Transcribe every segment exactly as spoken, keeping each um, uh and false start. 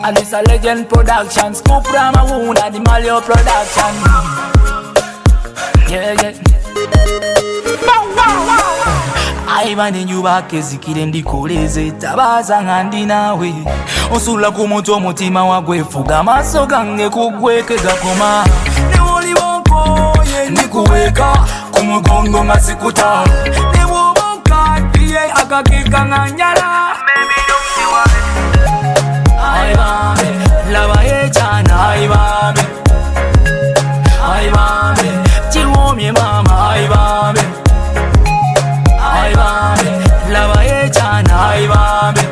And it's a legend production. Scoop Rama Woona, the Malio production. Yeah, yeah. Aibane nyubake zikire ndikoleze tabaza ngandi nawe osula ku moto omutima wagwefuga maso gange kugweke gakoma ne woli wonko ye ndikuweka ku mugongo nga sikuta ne woboka ye akakika nganyala baby don't you worry aibame laba ye chana aibame aibame chiwomye mama aibame aibame laba ye chana aibame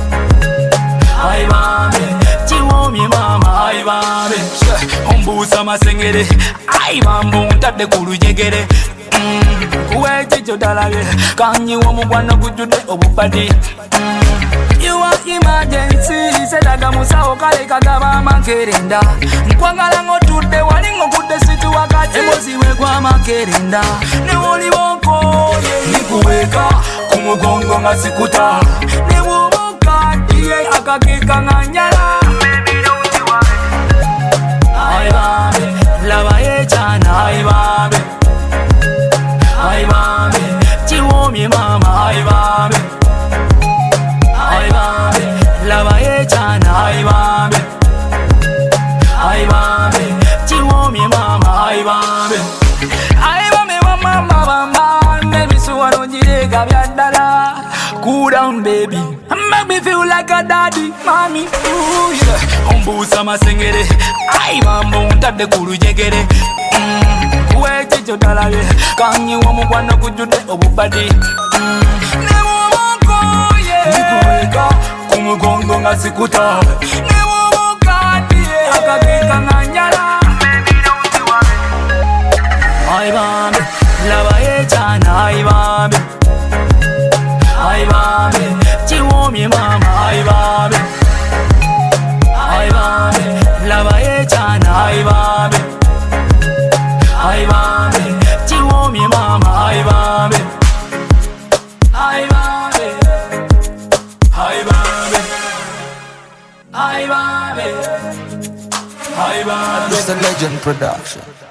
aibame chiwomye mama aibame ombusa masengere aibambo ntadde ku lujegere kuwe chicho dalabe kanyi womugwana kujude obupadi you are emergency sedaga musawo kale kagaba makerenda nkwagala ngotudde wali ngokudde situ wakati emoziwe kwa makerenda ne woli wonko ye nikuweka ku mugongo nga sikuta ne woboka ye akakika nganyala baby don't you worry aibame laba ye chana aibame aibame chiwomye mama aibame aibame laba ye chana aibame aibame chiwomye mama aibame aibame wa mama mama baby suwano jirega byadala cool down baby make me feel like a daddy mommy ooh yeah ombusa masengere aibambo ntadde ku lujegere kuwe chicho dalabe kanyi womugwana kujude obupadi ne womoko ye nikuweka ku mugongo nga sikuta ne woboka ye akakika nganyala baby don't you worry aibame laba ye chana aibame aibame chiwomye mama aibame aibame laba ye chana aibame aibame chiwomye mama aibame aibame aibame aibame aibame. It's a legend production.